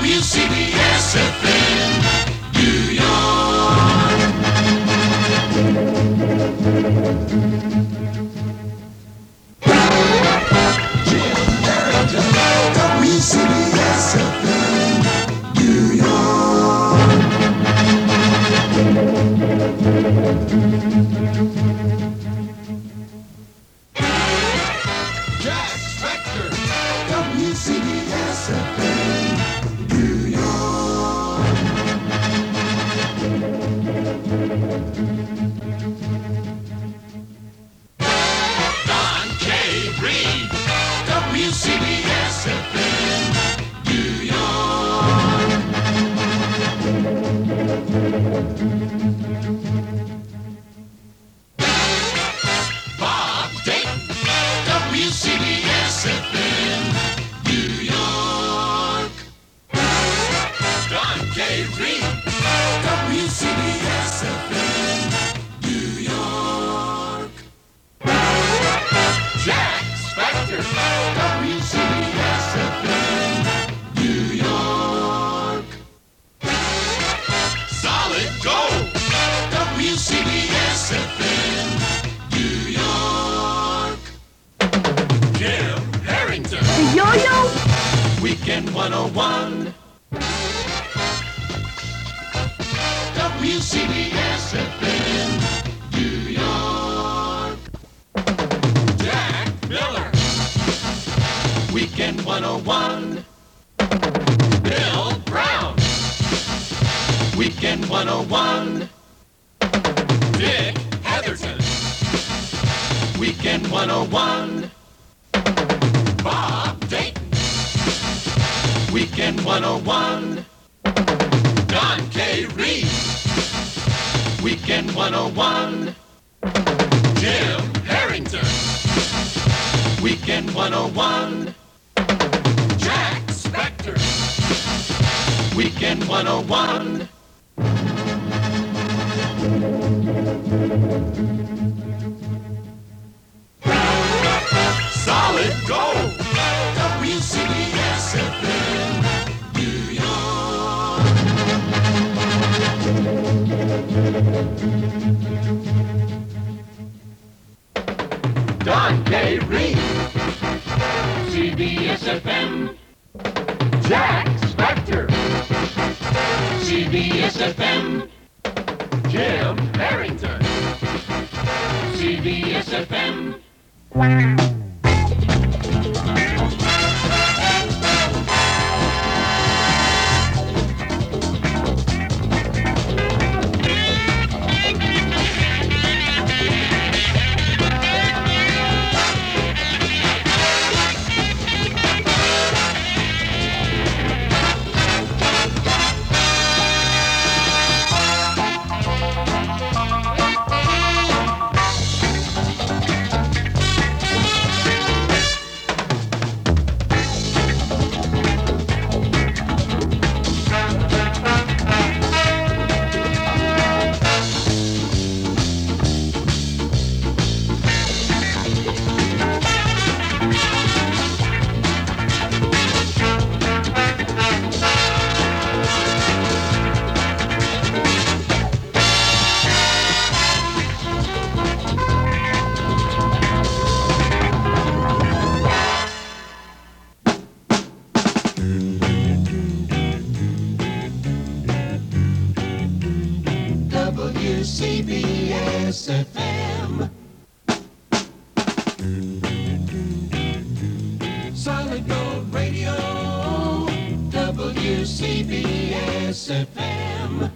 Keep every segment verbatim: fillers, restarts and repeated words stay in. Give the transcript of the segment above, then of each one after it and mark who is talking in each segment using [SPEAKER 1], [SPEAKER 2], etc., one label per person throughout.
[SPEAKER 1] W C B S F M, New York. Jim Harrington, W C B S F M, New York. Jack Spector, W C B S F M, New York. Don K. Reed, W C B S F M, New York. Bob Dayton, W C B S F M, New York. Don K. Reed, W C B S F M, New York. Jack Spector, W C B S F M, New York. Solid Gold, W C B S F M, New York. Jim Harrington,
[SPEAKER 2] The Yo-Yo?
[SPEAKER 1] Weekend one oh one. W C B S F M, New York. Jack Miller, Weekend one oh one. Bill Brown, Weekend one oh one. Dick Heatherton, Weekend one oh one. Bob Dayton, Weekend one oh one. Don K. Reed, Weekend one oh one. Jim Harrington, Weekend one oh one. Jack Spector, Weekend one oh one. Solid Gold, W C B S F M, New York. Don K. Reed, C B S F M. Jack Spector, C B S F M. Jim Harrington, C B S F M. W C B S F M. Solid Gold Radio, W C B S F M.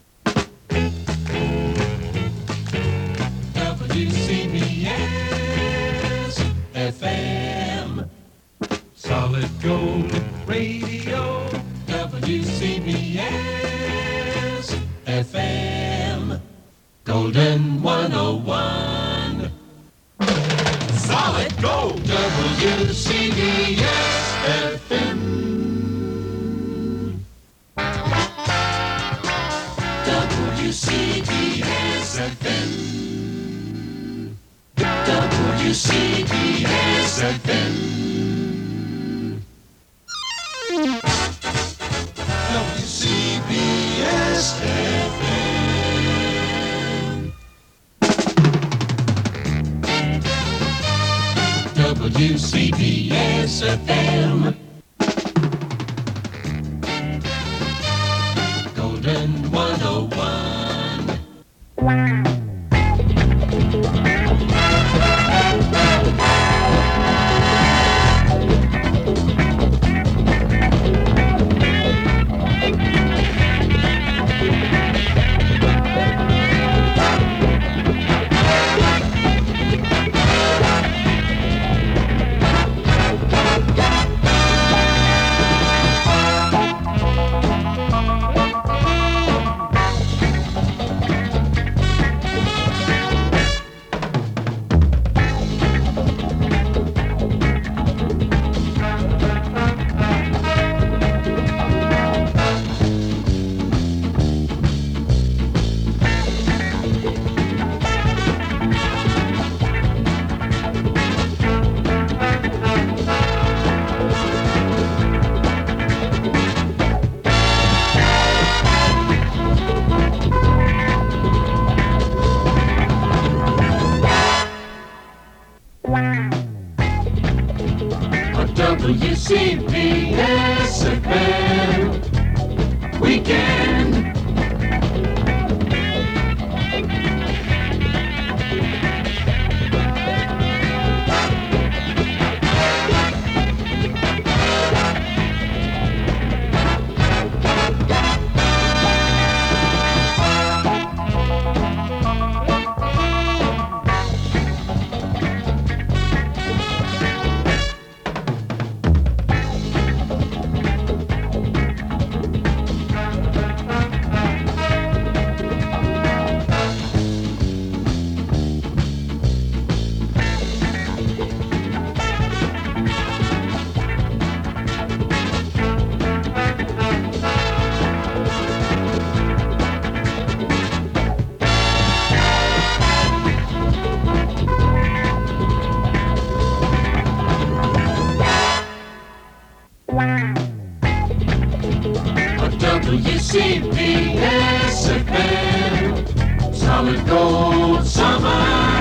[SPEAKER 1] W C B S F M. Solid Gold Radio, W C B S F M. Golden one oh one. Solid Gold, W C B S F M. W C B S F M. W C B S F M. C B S F M Weekend. W C B S F M, solid gold summer.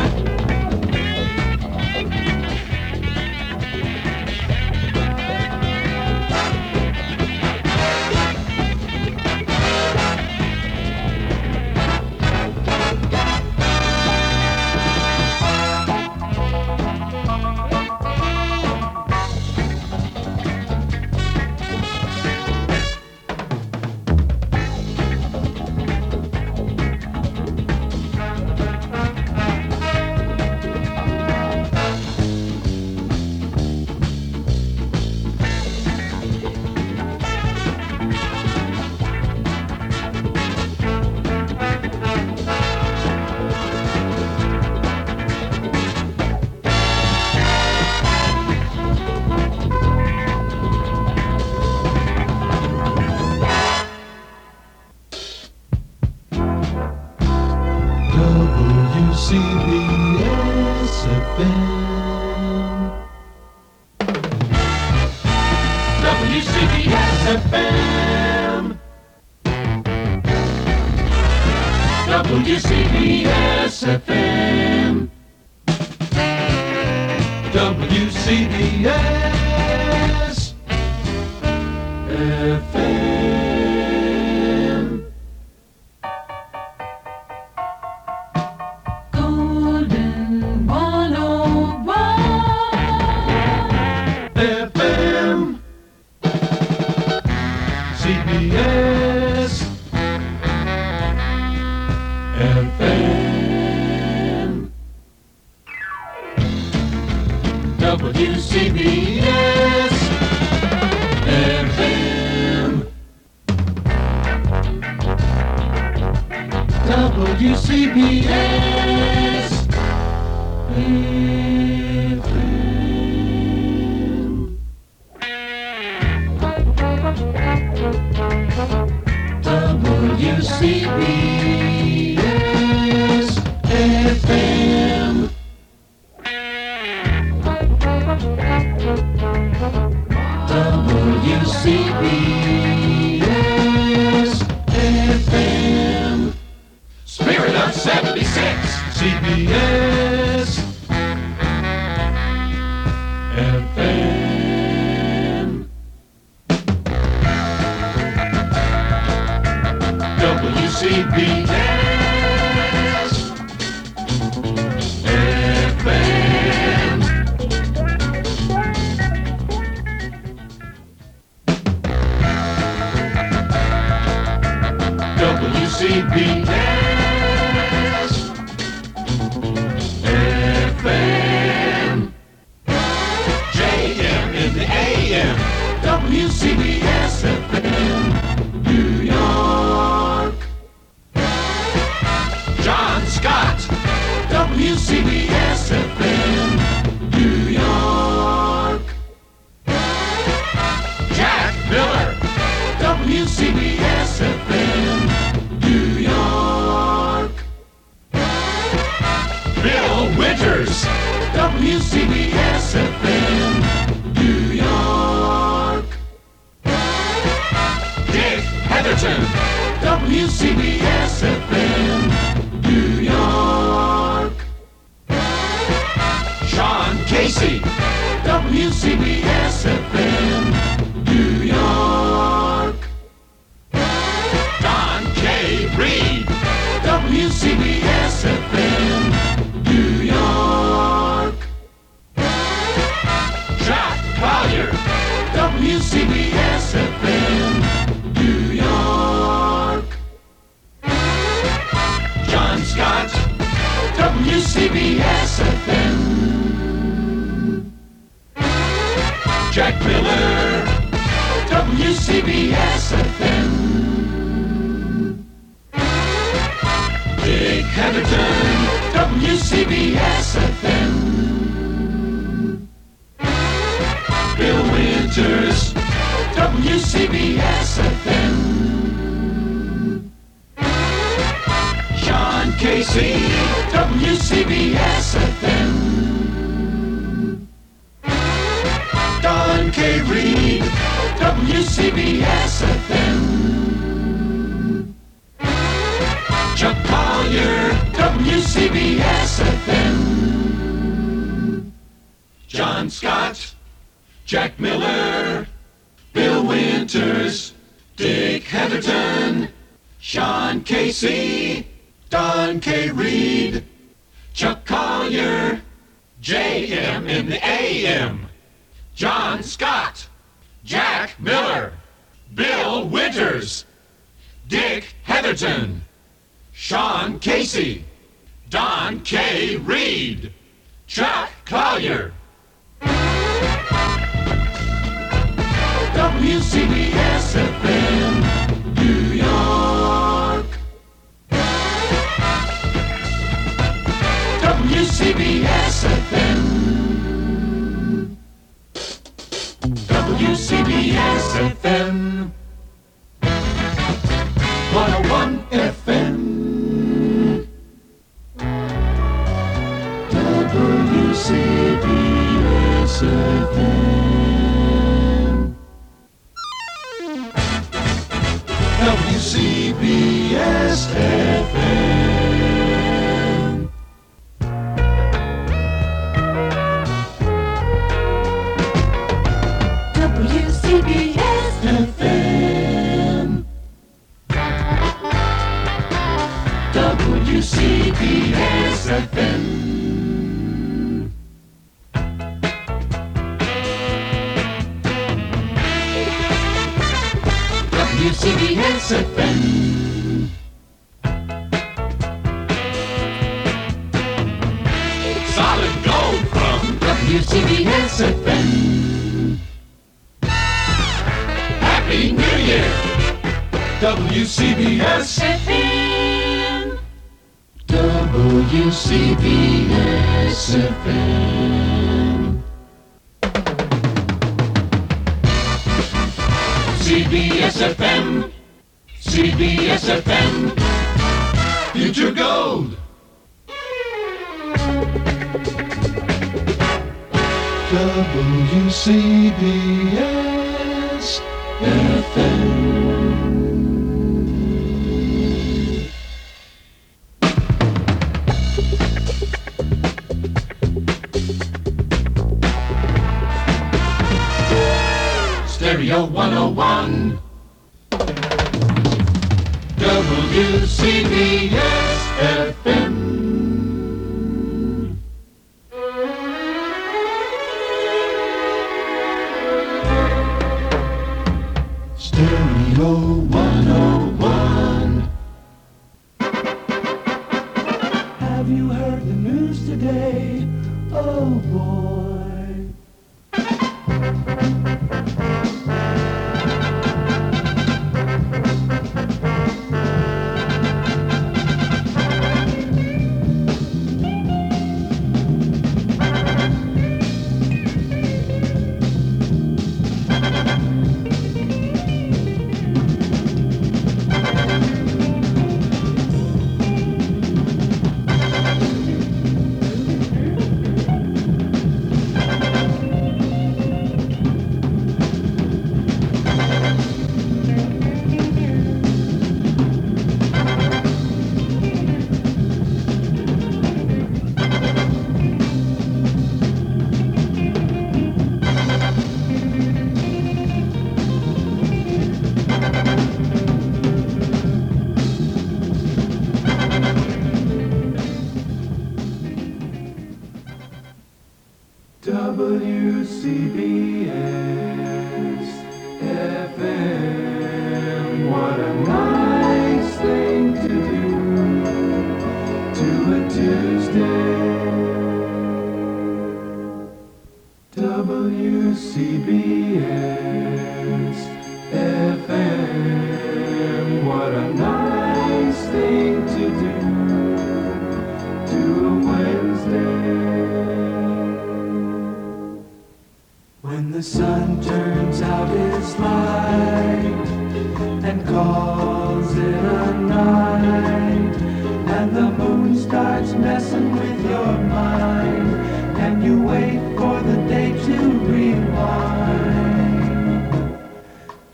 [SPEAKER 1] W C B S F M. W C B S F M. W C B S F M. W C B S F M. F M C B S F M W C B S F M W C B S F M. W C B S F M. W C B S F M. Spirit of seventy-six. C B S F M. W C B S F M. W C B S F M. J M in the A M. W C B S F M. New York. John Scott. W C B S F M. New York. Jack Miller. W C B S F M. New York. Bill Winters. W C B S F M. New York. Dick Heatherton. W C B S F M. New York. Sean Casey. W C B S F M. C B S F M, New York. John Scott, W C B S F M. Jack Miller, W C B S F M. Dick Heatherton, W C B S F M. Bill Winters, W C B S F M. Sean Casey, W C B S F M. Don K. Reed, W C B S F M. Chuck Collier, W C B S F M. John Scott, Jack Miller, Bill Winters, Dick Heatherton, Sean Casey, Don K. Reed, Chuck Collier, J M in the A M, John Scott, Jack Miller, Bill Winters, Dick Heatherton, Sean Casey, Don K. Reed, Chuck Collier. W C B S F M, New York. W C B S F M. W C B S F M. one oh one F M. W C B S F M. W C B S F M.
[SPEAKER 2] W C B S
[SPEAKER 1] F M. W C B S F M. W C B S F M. Solid gold from W C B S F M. Happy New Year, W C B S
[SPEAKER 2] F M.
[SPEAKER 1] W C B S F M. C B S F M, C B S F M, Future Gold. W C B S F M. Stereo one oh one. W C B S F M. Stereo one oh one.
[SPEAKER 3] Have you heard the news today? Oh boy.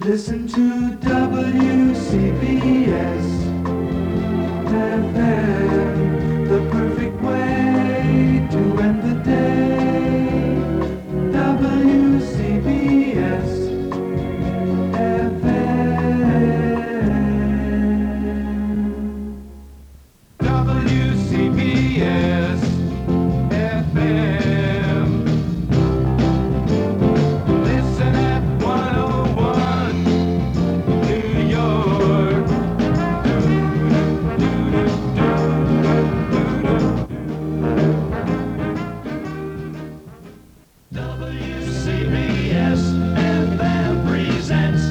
[SPEAKER 3] Listen to W C B S F M, the perfect way to end the day. W C B S F M. W C B S F M. Listen at one oh one New York. W C B S F M presents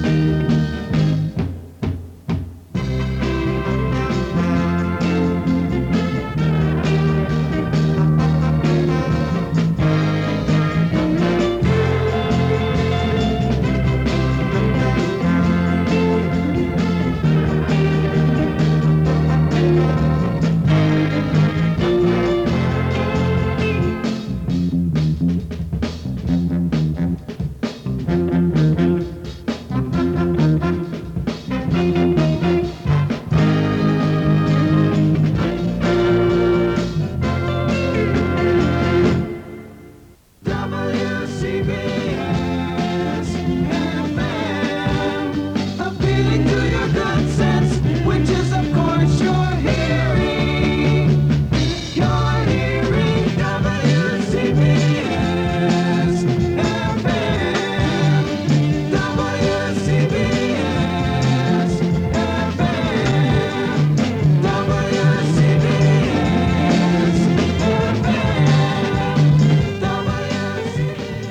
[SPEAKER 3] W C B S F M, appealing to your good sense, which is of course your hearing. You're hearing W C B S F M. W C B S F M. W C B S F M. W C B S.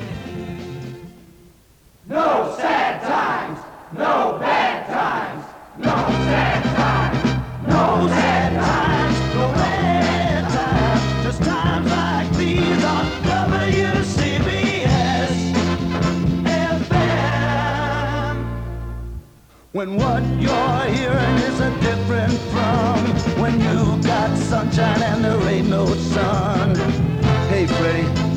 [SPEAKER 3] No sad times, no bad times, no sad times, no sad times, no bad times, just times like these on W C B S F M. When what you're hearing isn't different from when you got sunshine and there ain't no sun. Hey, Freddie.